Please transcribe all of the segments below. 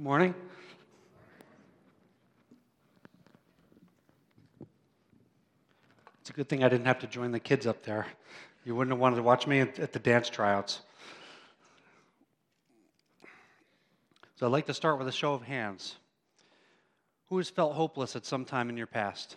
Morning. It's a good thing I didn't have to join the kids up there. You wouldn't have wanted to watch me at the dance tryouts. So I'd like to start with a show of hands. Who has felt hopeless at some time in your past?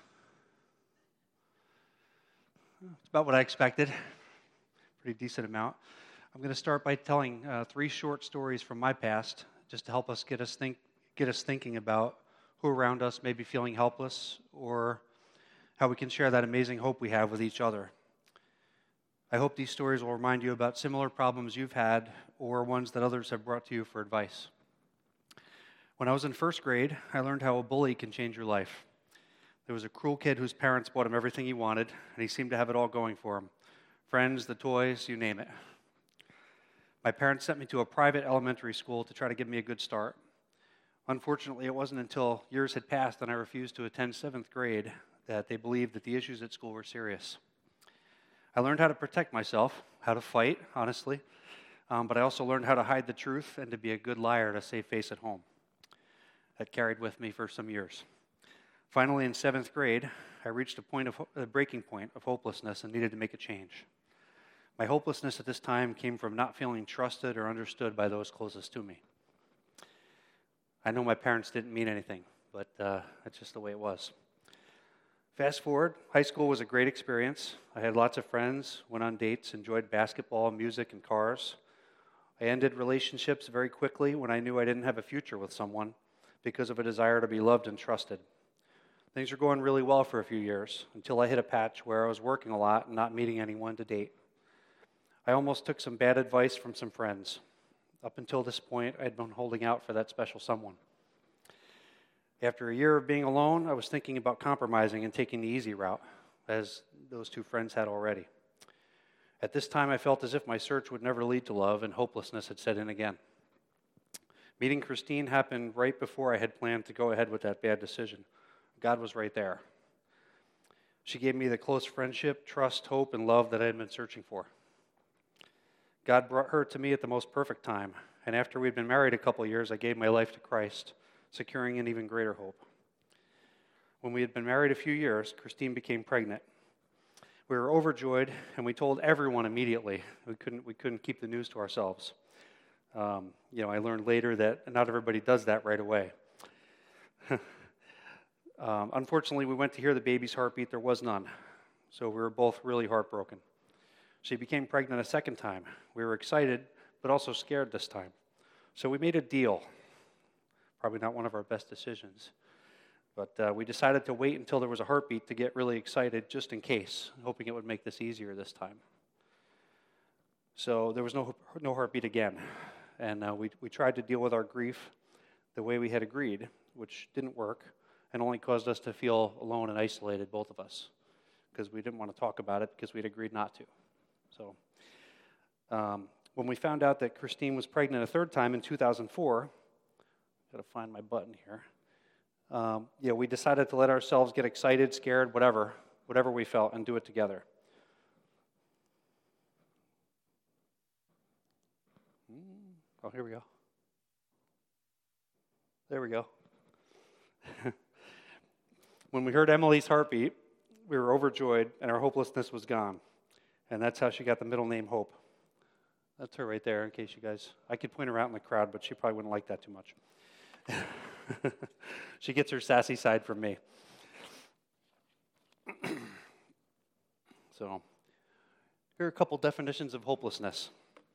It's about what I expected. Pretty decent amount. I'm going to start by telling 3 short stories from my past, just to help us get us thinking about who around us may be feeling helpless, or how we can share that amazing hope we have with each other. I hope these stories will remind you about similar problems you've had, or ones that others have brought to you for advice. When I was in first grade, I learned how a bully can change your life. There was a cruel kid whose parents bought him everything he wanted, and he seemed to have it all going for him. Friends, the toys, you name it. My parents sent me to a private elementary school to try to give me a good start. Unfortunately, it wasn't until years had passed and I refused to attend 7th grade that they believed that the issues at school were serious. I learned how to protect myself, how to fight, honestly, but I also learned how to hide the truth and to be a good liar to save face at home. That carried with me for some years. Finally, in 7th grade, I reached a breaking point of hopelessness and needed to make a change. My hopelessness at this time came from not feeling trusted or understood by those closest to me. I know my parents didn't mean anything, but that's just the way it was. Fast forward, high school was a great experience. I had lots of friends, went on dates, enjoyed basketball, music, and cars. I ended relationships very quickly when I knew I didn't have a future with someone because of a desire to be loved and trusted. Things were going really well for a few years until I hit a patch where I was working a lot and not meeting anyone to date. I almost took some bad advice from some friends. Up until this point, I'd been holding out for that special someone. After a year of being alone, I was thinking about compromising and taking the easy route, as those 2 friends had already. At this time, I felt as if my search would never lead to love, and hopelessness had set in again. Meeting Christine happened right before I had planned to go ahead with that bad decision. God was right there. She gave me the close friendship, trust, hope, and love that I had been searching for. God brought her to me at the most perfect time, and after we'd been married a couple years, I gave my life to Christ, securing an even greater hope. When we had been married a few years, Christine became pregnant. We were overjoyed, and we told everyone immediately. We couldn't keep the news to ourselves. I learned later that not everybody does that right away. Unfortunately, we went to hear the baby's heartbeat. There was none, so we were both really heartbroken. She became pregnant a second time. We were excited, but also scared this time. So we made a deal. Probably not one of our best decisions. But we decided to wait until there was a heartbeat to get really excited, just in case, hoping it would make this easier this time. So there was no heartbeat again. And we tried to deal with our grief the way we had agreed, which didn't work, and only caused us to feel alone and isolated, both of us, because we didn't want to talk about it because we'd agreed not to. So when we found out that Christine was pregnant a third time in 2004, got to find my button here. We decided to let ourselves get excited, scared, whatever we felt, and do it together. Oh, here we go. There we go. When we heard Emily's heartbeat, we were overjoyed, and our hopelessness was gone. And that's how she got the middle name Hope. That's her right there, in case you guys... I could point her out in the crowd, but she probably wouldn't like that too much. She gets her sassy side from me. So, here are a couple definitions of hopelessness.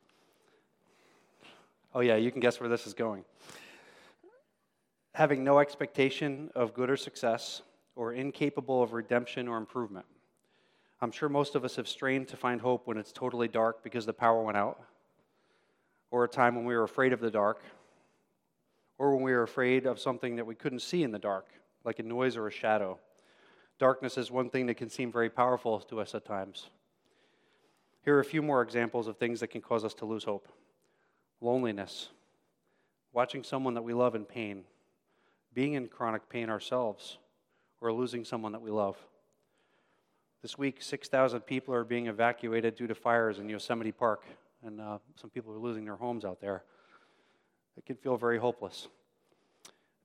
Oh yeah, you can guess where this is going. Having no expectation of good or success, or incapable of redemption or improvement. I'm sure most of us have strained to find hope when it's totally dark because the power went out, or a time when we were afraid of the dark, or when we were afraid of something that we couldn't see in the dark, like a noise or a shadow. Darkness is one thing that can seem very powerful to us at times. Here are a few more examples of things that can cause us to lose hope. Loneliness, watching someone that we love in pain, being in chronic pain ourselves, or losing someone that we love. This week, 6,000 people are being evacuated due to fires in Yosemite Park, and some people are losing their homes out there. It can feel very hopeless.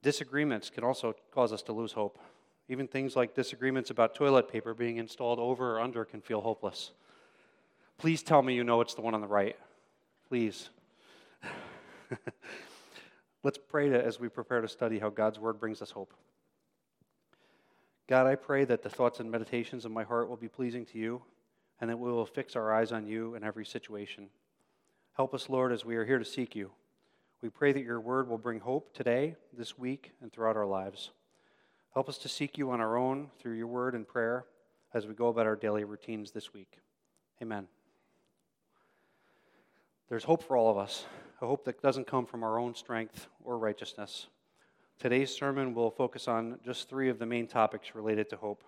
Disagreements can also cause us to lose hope. Even things like disagreements about toilet paper being installed over or under can feel hopeless. Please tell me you know it's the one on the right. Please. Let's pray as we prepare to study how God's Word brings us hope. God, I pray that the thoughts and meditations of my heart will be pleasing to you, and that we will fix our eyes on you in every situation. Help us, Lord, as we are here to seek you. We pray that your word will bring hope today, this week, and throughout our lives. Help us to seek you on our own through your word and prayer as we go about our daily routines this week. Amen. There's hope for all of us, a hope that doesn't come from our own strength or righteousness. Today's sermon will focus on just 3 of the main topics related to hope.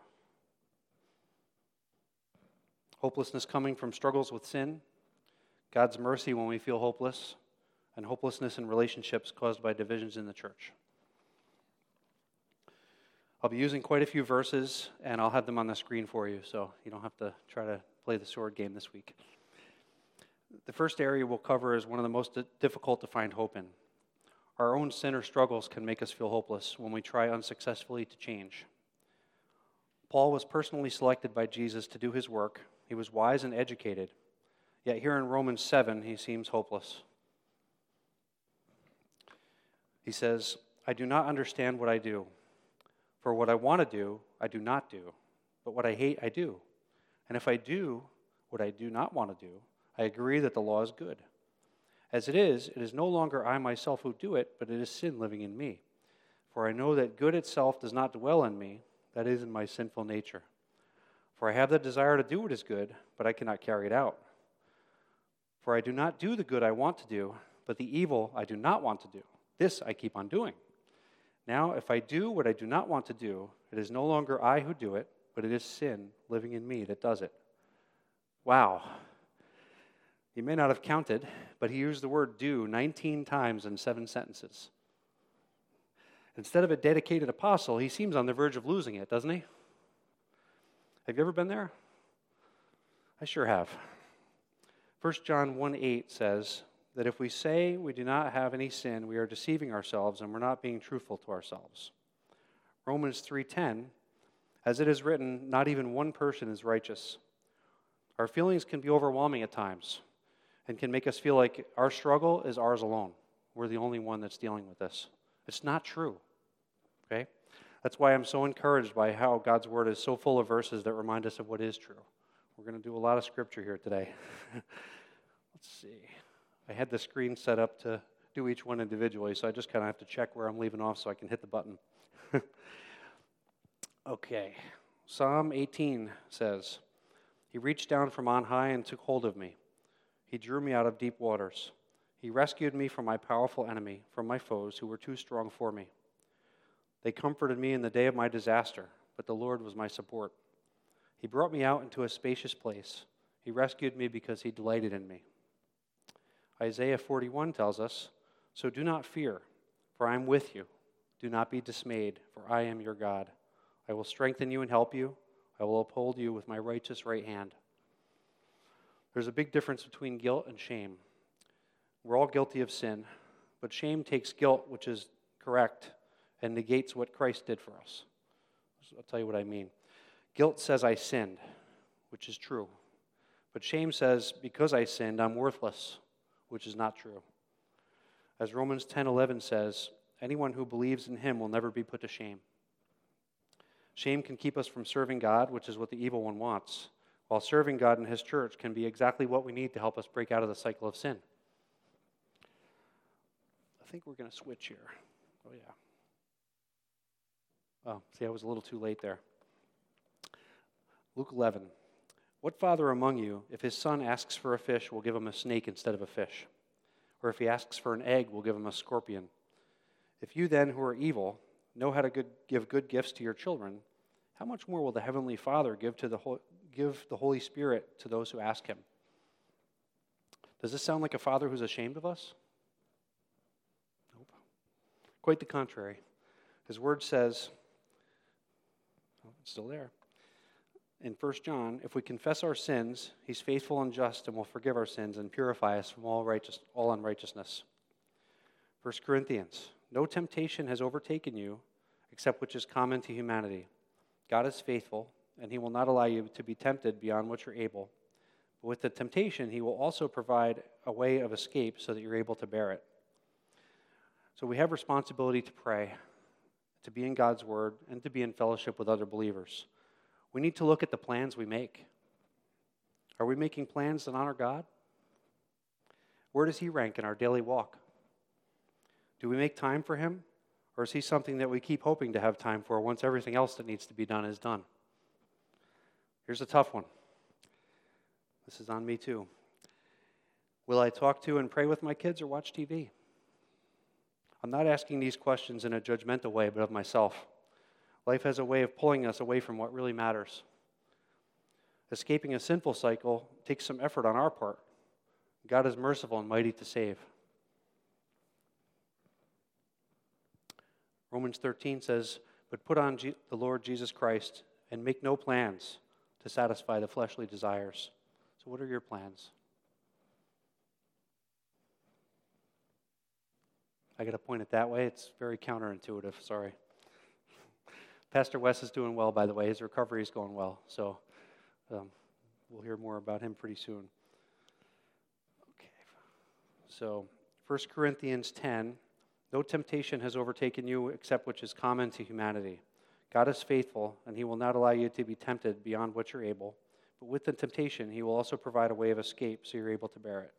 Hopelessness coming from struggles with sin, God's mercy when we feel hopeless, and hopelessness in relationships caused by divisions in the church. I'll be using quite a few verses, and I'll have them on the screen for you, so you don't have to try to play the sword game this week. The first area we'll cover is one of the most difficult to find hope in. Our own sin or struggles can make us feel hopeless when we try unsuccessfully to change. Paul was personally selected by Jesus to do his work. He was wise and educated, yet here in Romans 7, he seems hopeless. He says, I do not understand what I do. For what I want to do, I do not do. But what I hate, I do. And if I do what I do not want to do, I agree that the law is good. As it is no longer I myself who do it, but it is sin living in me. For I know that good itself does not dwell in me, that is, in my sinful nature. For I have the desire to do what is good, but I cannot carry it out. For I do not do the good I want to do, but the evil I do not want to do. This I keep on doing. Now, if I do what I do not want to do, it is no longer I who do it, but it is sin living in me that does it. Wow. You may not have counted, but he used the word do 19 times in 7 sentences. Instead of a dedicated apostle, he seems on the verge of losing it, doesn't he? Have you ever been there? I sure have. 1 John 1:8 says that if we say we do not have any sin, we are deceiving ourselves and we're not being truthful to ourselves. Romans 3:10, as it is written, not even one person is righteous. Our feelings can be overwhelming at times and can make us feel like our struggle is ours alone. We're the only one that's dealing with this. It's not true, okay? That's why I'm so encouraged by how God's Word is so full of verses that remind us of what is true. We're going to do a lot of scripture here today. Let's see. I had the screen set up to do each one individually, so I just kind of have to check where I'm leaving off so I can hit the button. Okay. Psalm 18 says, He reached down from on high and took hold of me. He drew me out of deep waters. He rescued me from my powerful enemy, from my foes who were too strong for me. They comforted me in the day of my disaster, but the Lord was my support. He brought me out into a spacious place. He rescued me because he delighted in me. Isaiah 41 tells us, So do not fear, for I am with you. Do not be dismayed, for I am your God. I will strengthen you and help you. I will uphold you with my righteous right hand. There's a big difference between guilt and shame. We're all guilty of sin, but shame takes guilt, which is correct, and negates what Christ did for us. I'll tell you what I mean. Guilt says I sinned, which is true. But shame says, because I sinned, I'm worthless, which is not true. As Romans 10:11 says, anyone who believes in him will never be put to shame. Shame can keep us from serving God, which is what the evil one wants, while serving God and his church can be exactly what we need to help us break out of the cycle of sin. I think we're going to switch here. Oh, yeah. Oh, see, I was a little too late there. Luke 11. What father among you, if his son asks for a fish, will give him a snake instead of a fish? Or if he asks for an egg, will give him a scorpion? If you then, who are evil, know how to give good gifts to your children, how much more will the Heavenly Father give the Holy Spirit to those who ask him? Does this sound like a father who's ashamed of us? Nope. Quite the contrary. His word says, oh, it's still there. In 1 John, if we confess our sins, he's faithful and just and will forgive our sins and purify us from all unrighteousness. 1 Corinthians, no temptation has overtaken you except which is common to humanity. God is faithful, and he will not allow you to be tempted beyond what you're able. But with the temptation, he will also provide a way of escape so that you're able to bear it. So we have responsibility to pray, to be in God's word, and to be in fellowship with other believers. We need to look at the plans we make. Are we making plans that honor God? Where does he rank in our daily walk? Do we make time for him? Or is he something that we keep hoping to have time for once everything else that needs to be done is done? Here's a tough one. This is on me too. Will I talk to and pray with my kids or watch TV? I'm not asking these questions in a judgmental way, but of myself. Life has a way of pulling us away from what really matters. Escaping a sinful cycle takes some effort on our part. God is merciful and mighty to save. Romans 13 says, "But put on the Lord Jesus Christ and make no plans to satisfy the fleshly desires." So what are your plans? I got to point it that way. It's very counterintuitive, sorry. Pastor Wes is doing well, by the way. His recovery is going well. So we'll hear more about him pretty soon. Okay. So 1 Corinthians 10, no temptation has overtaken you except which is common to humanity. God is faithful, and he will not allow you to be tempted beyond what you're able. But with the temptation, he will also provide a way of escape so you're able to bear it.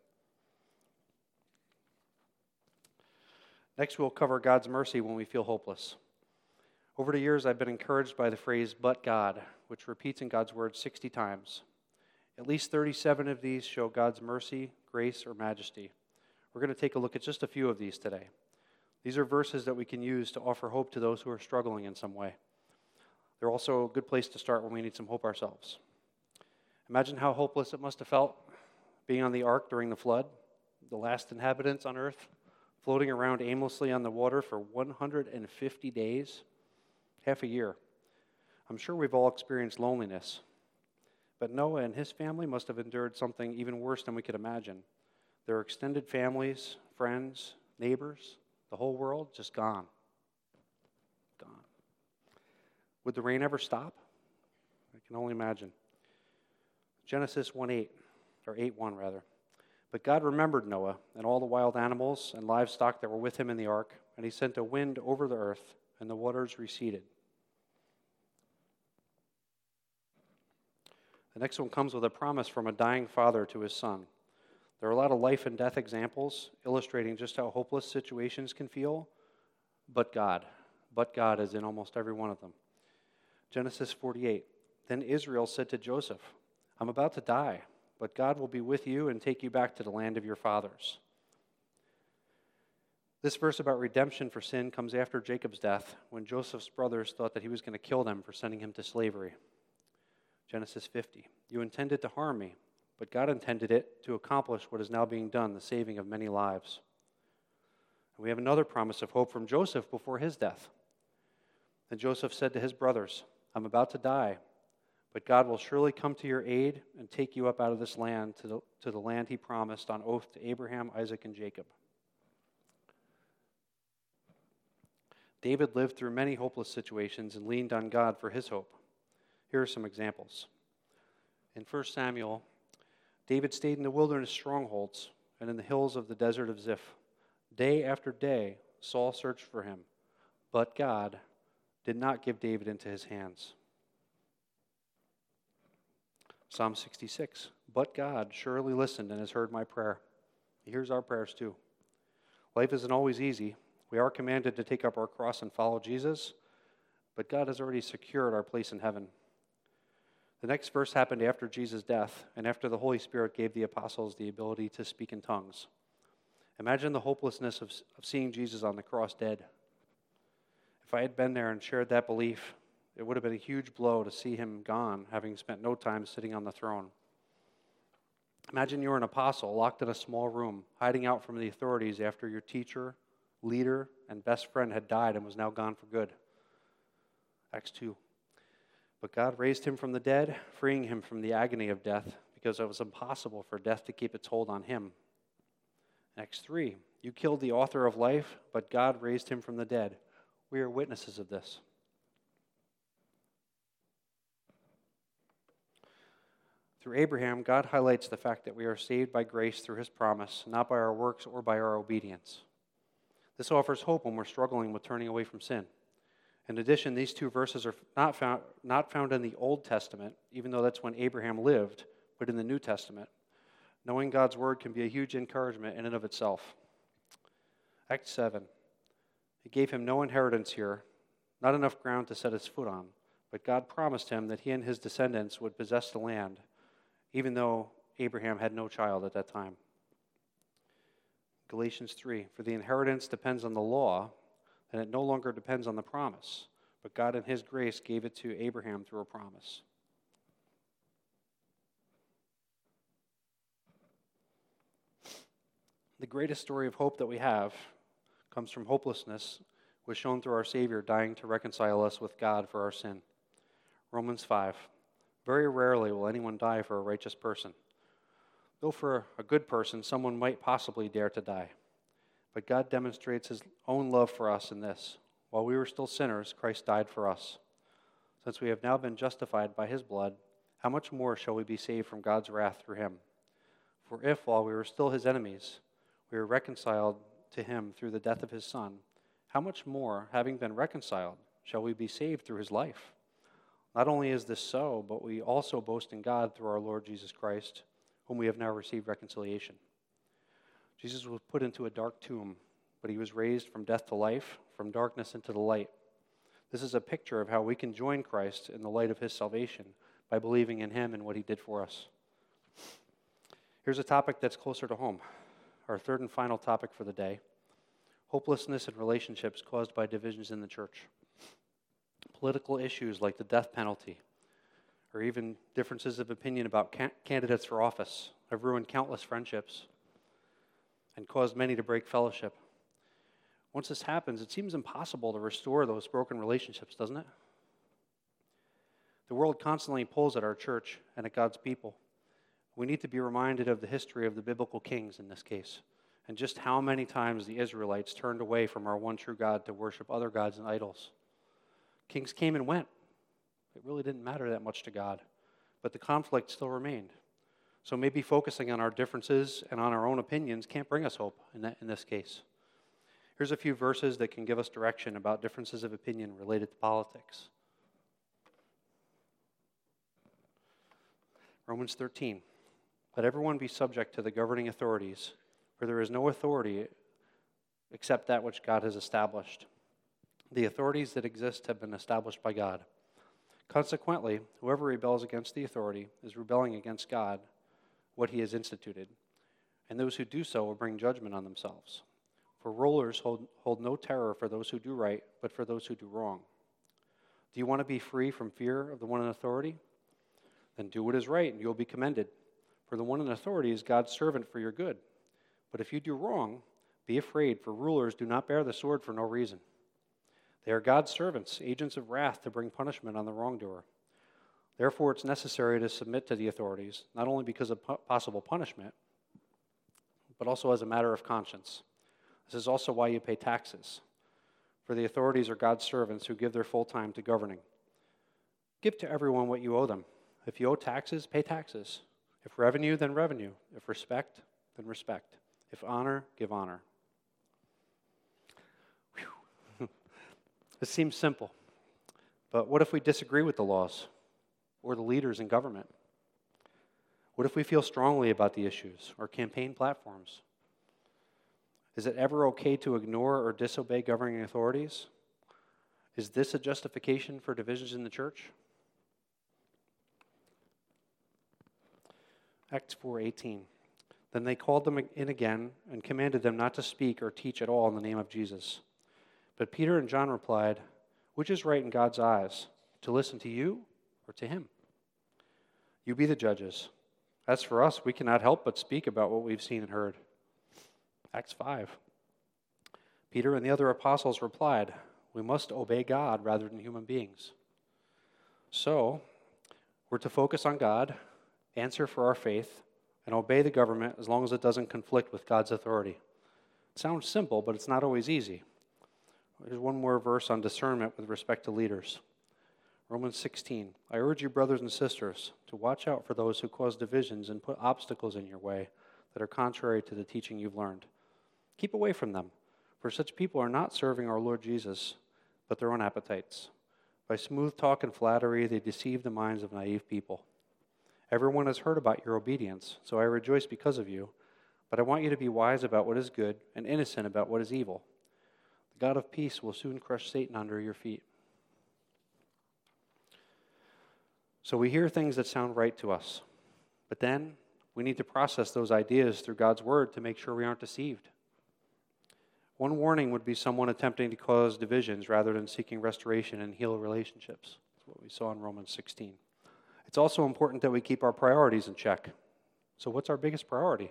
Next, we'll cover God's mercy when we feel hopeless. Over the years, I've been encouraged by the phrase, "but God," which repeats in God's word 60 times. At least 37 of these show God's mercy, grace, or majesty. We're going to take a look at just a few of these today. These are verses that we can use to offer hope to those who are struggling in some way. They're also a good place to start when we need some hope ourselves. Imagine how hopeless it must have felt being on the ark during the flood, the last inhabitants on earth, floating around aimlessly on the water for 150 days, half a year. I'm sure we've all experienced loneliness, but Noah and his family must have endured something even worse than we could imagine. Their extended families, friends, neighbors, the whole world just gone. Gone. Would the rain ever stop? I can only imagine. Genesis 1:8, or 8:1 rather. But God remembered Noah and all the wild animals and livestock that were with him in the ark, and he sent a wind over the earth, and the waters receded. The next one comes with a promise from a dying father to his son. There are a lot of life and death examples illustrating just how hopeless situations can feel, but God is in almost every one of them. Genesis 48, then Israel said to Joseph, "I'm about to die, but God will be with you and take you back to the land of your fathers." This verse about redemption for sin comes after Jacob's death, when Joseph's brothers thought that he was going to kill them for sending him to slavery. Genesis 50, you intended to harm me, but God intended it to accomplish what is now being done, the saving of many lives. And we have another promise of hope from Joseph before his death. Then Joseph said to his brothers, "I'm about to die, but God will surely come to your aid and take you up out of this land to the land he promised on oath to Abraham, Isaac, and Jacob." David lived through many hopeless situations and leaned on God for his hope. Here are some examples. In 1 Samuel, David stayed in the wilderness strongholds and in the hills of the desert of Ziph. Day after day, Saul searched for him, but God did not give David into his hands. Psalm 66, but God surely listened and has heard my prayer. He hears our prayers too. Life isn't always easy. We are commanded to take up our cross and follow Jesus, but God has already secured our place in heaven. The next verse happened after Jesus' death and after the Holy Spirit gave the apostles the ability to speak in tongues. Imagine the hopelessness of seeing Jesus on the cross dead. If I had been there and shared that belief, it would have been a huge blow to see him gone, having spent no time sitting on the throne. Imagine you're an apostle locked in a small room, hiding out from the authorities after your teacher, leader, and best friend had died and was now gone for good. Acts 2. But God raised him from the dead, freeing him from the agony of death, because it was impossible for death to keep its hold on him. Acts 3. You killed the author of life, but God raised him from the dead. We are witnesses of this. Through Abraham, God highlights the fact that we are saved by grace through his promise, not by our works or by our obedience. This offers hope when we're struggling with turning away from sin. In addition, these two verses are not found in the Old Testament, even though that's when Abraham lived, but in the New Testament. Knowing God's word can be a huge encouragement in and of itself. Act 7. He gave him no inheritance here, not enough ground to set his foot on, but God promised him that he and his descendants would possess the land, even though Abraham had no child at that time. Galatians 3, for the inheritance depends on the law, and it no longer depends on the promise, but God in his grace gave it to Abraham through a promise. The greatest story of hope that we have comes from hopelessness, was shown through our Savior dying to reconcile us with God for our sin. Romans 5, very rarely will anyone die for a righteous person. Though for a good person, someone might possibly dare to die. But God demonstrates his own love for us in this. While we were still sinners, Christ died for us. Since we have now been justified by his blood, how much more shall we be saved from God's wrath through him? For if, while we were still his enemies, we were reconciled to him through the death of his Son, how much more, having been reconciled, shall we be saved through his life? Not only is this so, but we also boast in God through our Lord Jesus Christ, whom we have now received reconciliation. Jesus was put into a dark tomb, but he was raised from death to life, from darkness into the light. This is a picture of how we can join Christ in the light of his salvation by believing in him and what he did for us. Here's a topic that's closer to home, our third and final topic for the day: hopelessness in relationships caused by divisions in the church. Political issues like the death penalty, or even differences of opinion about candidates for office, have ruined countless friendships and caused many to break fellowship. Once this happens, it seems impossible to restore those broken relationships, doesn't it? The world constantly pulls at our church and at God's people. We need to be reminded of the history of the biblical kings in this case, and just how many times the Israelites turned away from our one true God to worship other gods and idols. Kings came and went. It really didn't matter that much to God, but the conflict still remained. So maybe focusing on our differences and on our own opinions can't bring us hope in this case. Here's a few verses that can give us direction about differences of opinion related to politics. Romans 13, let everyone be subject to the governing authorities, for there is no authority except that which God has established. The authorities that exist have been established by God. Consequently, whoever rebels against the authority is rebelling against God, what he has instituted, and those who do so will bring judgment on themselves. For rulers hold no terror for those who do right, but for those who do wrong. Do you want to be free from fear of the one in authority? Then do what is right, and you will be commended. For the one in authority is God's servant for your good. But if you do wrong, be afraid, for rulers do not bear the sword for no reason. They are God's servants, agents of wrath to bring punishment on the wrongdoer. Therefore, it's necessary to submit to the authorities, not only because of possible punishment, but also as a matter of conscience. This is also why you pay taxes. For the authorities are God's servants who give their full time to governing. Give to everyone what you owe them. If you owe taxes, pay taxes. If revenue, then revenue. If respect, then respect. If honor, give honor. Whew. This seems simple, but what if we disagree with the laws or the leaders in government? What if we feel strongly about the issues or campaign platforms? Is it ever okay to ignore or disobey governing authorities? Is this a justification for divisions in the church? Acts 4:18. Then they called them in again and commanded them not to speak or teach at all in the name of Jesus. But Peter and John replied, which is right in God's eyes, to listen to you or to him? You be the judges. As for us, we cannot help but speak about what we've seen and heard. Acts 5. Peter and the other apostles replied, we must obey God rather than human beings. So, we're to focus on God, answer for our faith, and obey the government as long as it doesn't conflict with God's authority. It sounds simple, but it's not always easy. There's one more verse on discernment with respect to leaders. Romans 16, I urge you, brothers and sisters, to watch out for those who cause divisions and put obstacles in your way that are contrary to the teaching you've learned. Keep away from them, for such people are not serving our Lord Jesus, but their own appetites. By smooth talk and flattery, they deceive the minds of naive people. Everyone has heard about your obedience, so I rejoice because of you, but I want you to be wise about what is good and innocent about what is evil. The God of peace will soon crush Satan under your feet. So we hear things that sound right to us, but then we need to process those ideas through God's word to make sure we aren't deceived. One warning would be someone attempting to cause divisions rather than seeking restoration and heal relationships. That's what we saw in Romans 16. It's also important that we keep our priorities in check. So what's our biggest priority?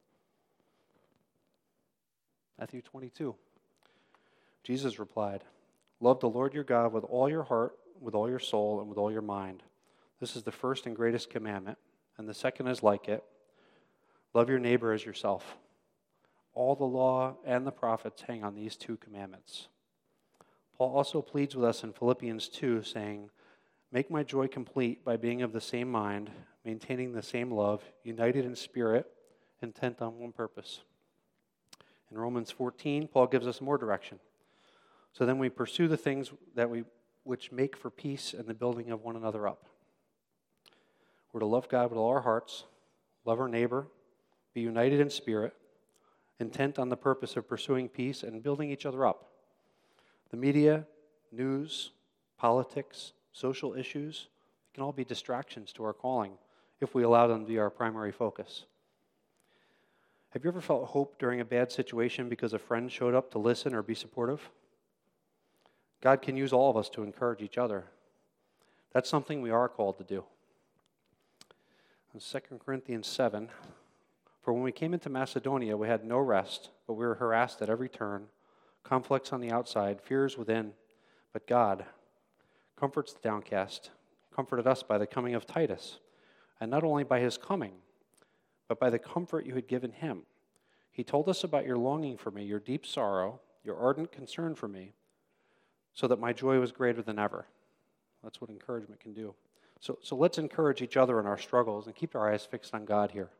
Matthew 22. Jesus replied, love the Lord your God with all your heart, with all your soul, and with all your mind. This is the first and greatest commandment, and the second is like it. Love your neighbor as yourself. All the law and the prophets hang on these two commandments. Paul also pleads with us in Philippians 2, saying, make my joy complete by being of the same mind, maintaining the same love, united in spirit, intent on one purpose. In Romans 14, Paul gives us more direction. So then we pursue the things which make for peace and the building of one another up. We're to love God with all our hearts, love our neighbor, be united in spirit, intent on the purpose of pursuing peace and building each other up. The media, news, politics, social issues can all be distractions to our calling if we allow them to be our primary focus. Have you ever felt hope during a bad situation because a friend showed up to listen or be supportive? God can use all of us to encourage each other. That's something we are called to do. In 2 Corinthians 7, for when we came into Macedonia, we had no rest, but we were harassed at every turn, conflicts on the outside, fears within. But God comforts the downcast, comforted us by the coming of Titus, and not only by his coming, but by the comfort you had given him. He told us about your longing for me, your deep sorrow, your ardent concern for me, so that my joy was greater than ever. That's what encouragement can do. So let's encourage each other in our struggles and keep our eyes fixed on God here.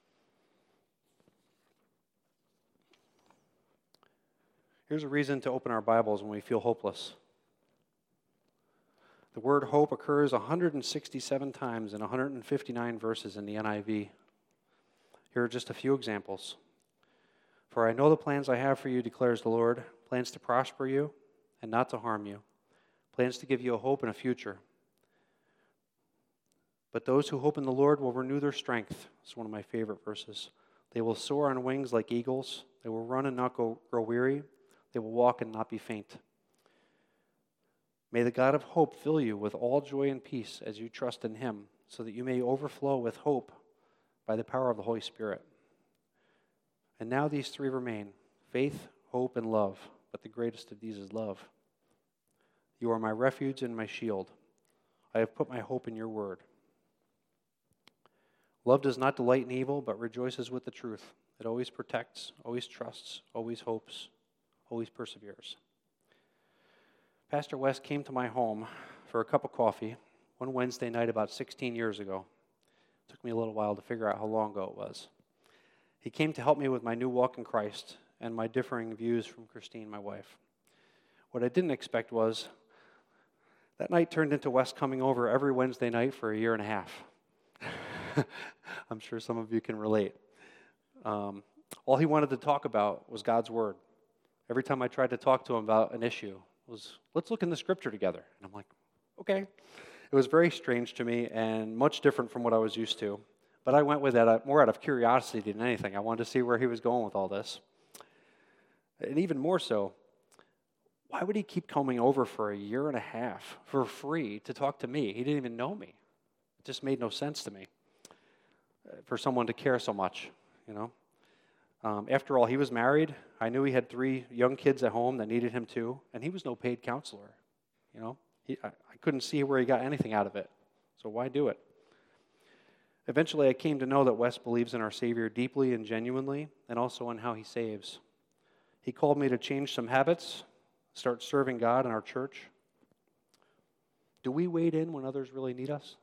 Here's a reason to open our Bibles when we feel hopeless. The word hope occurs 167 times in 159 verses in the NIV. Here are just a few examples. For I know the plans I have for you, declares the Lord, plans to prosper you and not to harm you, plans to give you a hope and a future. But those who hope in the Lord will renew their strength. It's one of my favorite verses. They will soar on wings like eagles. They will run and not grow weary. They will walk and not be faint. May the God of hope fill you with all joy and peace as you trust in him, so that you may overflow with hope by the power of the Holy Spirit. And now these three remain, faith, hope, and love, but the greatest of these is love. You are my refuge and my shield. I have put my hope in your word. Love does not delight in evil, but rejoices with the truth. It always protects, always trusts, always hopes, always perseveres. Pastor West came to my home for a cup of coffee one Wednesday night about 16 years ago. It took me a little while to figure out how long ago it was. He came to help me with my new walk in Christ and my differing views from Christine, my wife. What I didn't expect was that night turned into West coming over every Wednesday night for a year and a half. I'm sure some of you can relate. All he wanted to talk about was God's Word. Every time I tried to talk to him about an issue, it was, let's look in the Scripture together. And I'm like, okay. It was very strange to me and much different from what I was used to. But I went with that more out of curiosity than anything. I wanted to see where he was going with all this. And even more so, why would he keep coming over for a year and a half for free to talk to me? He didn't even know me. It just made no sense to me for someone to care so much, you know. After all, he was married. I knew he had 3 young kids at home that needed him too, and he was no paid counselor, you know. I couldn't see where he got anything out of it, so why do it? Eventually, I came to know that Wes believes in our Savior deeply and genuinely, and also in how he saves. He called me to change some habits, start serving God in our church. Do we wade in when others really need us?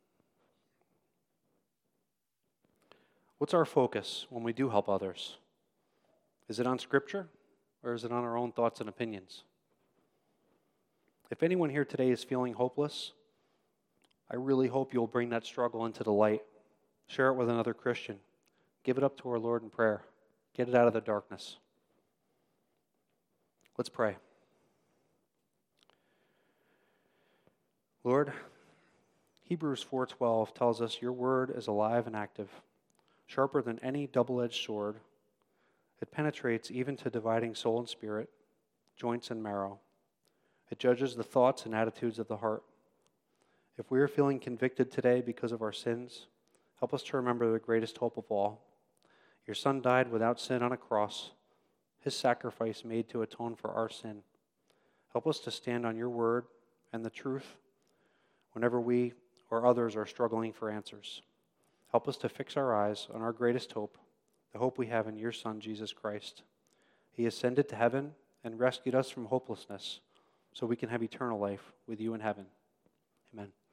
What's our focus when we do help others? Is it on Scripture, or is it on our own thoughts and opinions? If anyone here today is feeling hopeless, I really hope you'll bring that struggle into the light. Share it with another Christian. Give it up to our Lord in prayer. Get it out of the darkness. Let's pray. Lord, Hebrews 4:12 tells us your word is alive and active, sharper than any double-edged sword. It penetrates even to dividing soul and spirit, joints and marrow. It judges the thoughts and attitudes of the heart. If we are feeling convicted today because of our sins, help us to remember the greatest hope of all. Your Son died without sin on a cross, his sacrifice made to atone for our sin. Help us to stand on your word and the truth whenever we or others are struggling for answers. Help us to fix our eyes on our greatest hope, the hope we have in your Son, Jesus Christ. He ascended to heaven and rescued us from hopelessness so we can have eternal life with you in heaven. Amen.